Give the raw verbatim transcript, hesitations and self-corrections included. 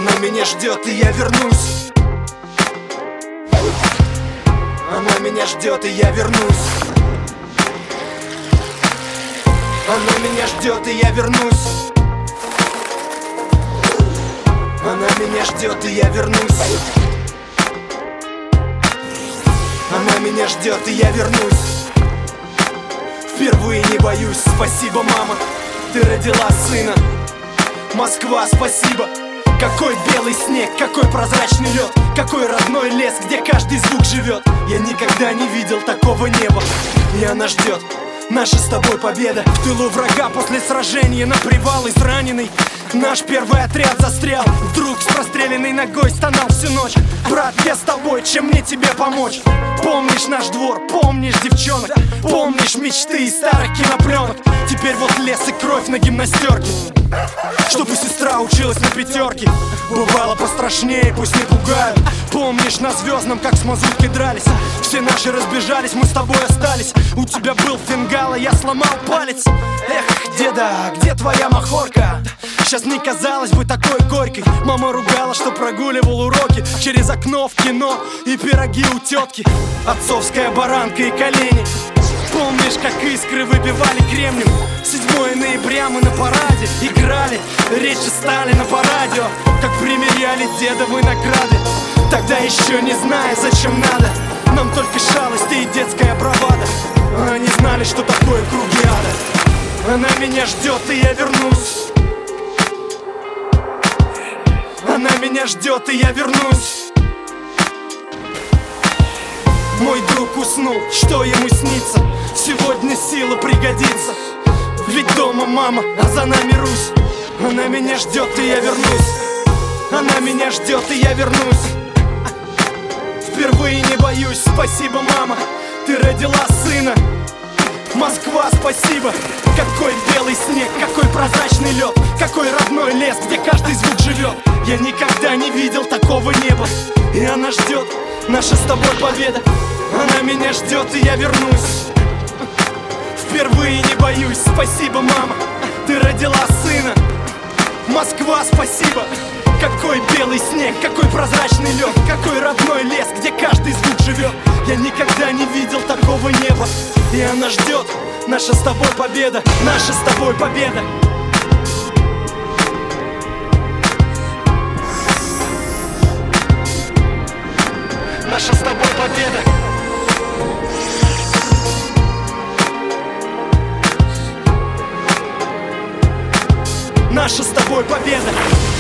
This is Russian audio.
Она меня ждет, и я вернусь. Она меня ждет, и я вернусь. Она меня ждет, и я вернусь. Она меня ждет, и я вернусь. Она меня ждет, и я вернусь. Впервые не боюсь. Спасибо, мама, ты родила сына. Москва, спасибо. Какой белый снег, какой прозрачный лед, какой родной лес, где каждый звук живет. Я никогда не видел такого неба. И она ждет. Наша с тобой победа. В тылу врага после сражения на привал израненный. Наш первый отряд застрял. Вдруг с простреленной ногой стонал всю ночь. Брат, я с тобой, чем мне тебе помочь? Помнишь наш двор, помнишь девчонок, помнишь мечты из старых кинопленок. Теперь вот лес и кровь на гимнастерке, чтобы сестра училась на пятерке. Бывало пострашнее, пусть не пугают. Помнишь на Звездном, как с мазуткой дрались? Все наши разбежались, мы с тобой остались. У тебя был фингал, а я сломал палец. Эх, деда, где твоя махорка? Сейчас не казалось бы такой горькой. Мама ругала, что прогуливал уроки через окно в кино и пироги у тетки. Отцовская баранка и колени. Помнишь, как искры выбивали кремнем? седьмое ноября мы на параде играли речи Сталина по радио, как примеряли дедовы награды. Тогда еще не зная, зачем надо, нам только шалости и детская бравада. Они знали, что такое круги ада. Она меня ждет, и я вернусь. Она меня ждет, и я вернусь. Мой друг уснул, что ему снится? Сегодня сила пригодится. Ведь дома мама, а за нами Русь. Она меня ждет, и я вернусь. Она меня ждет, и я вернусь. Впервые не боюсь. Спасибо, мама, ты родила сына. Москва, спасибо. Какой белый снег, какой прозрачный лед, какой родной лес, где каждый звук живет. Я никогда не видел такого неба. И она ждет, наша с тобой победа. Она меня ждет, и я вернусь. Впервые не боюсь. Спасибо, мама, ты родила сына. Москва, спасибо. Какой белый снег, какой прозрачный лед, какой родной лес, где каждый звук живет. Я никогда не видел такого неба. И она ждет, наша с тобой победа. Наша с тобой победа. Наша с тобой победа. Наша с тобой победа.